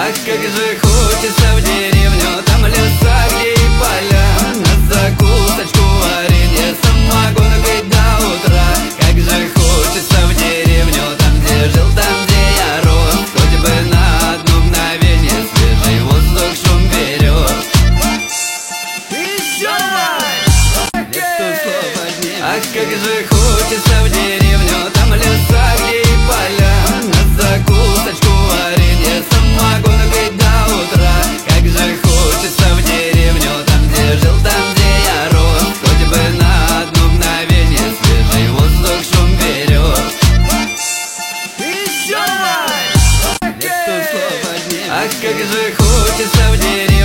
Ах, как же хочется в деревню, там леса, где и поля, на закусочку варенье, самогон пить до утра. Как же хочется в деревню, там, где жил, там, где я рос, хоть бы на одно мгновение свежий воздух, шум берет. Еще раз! Ах, как же хочется в деревню, там леса, где и поля, на закусочку варенье, самогон пить до утра. Как же хочется в деревню, там, где жил, там, где я рос, хоть бы на одно мгновение свежий воздух, шум берет. Еще раз! Ах, как же хочется в деревню.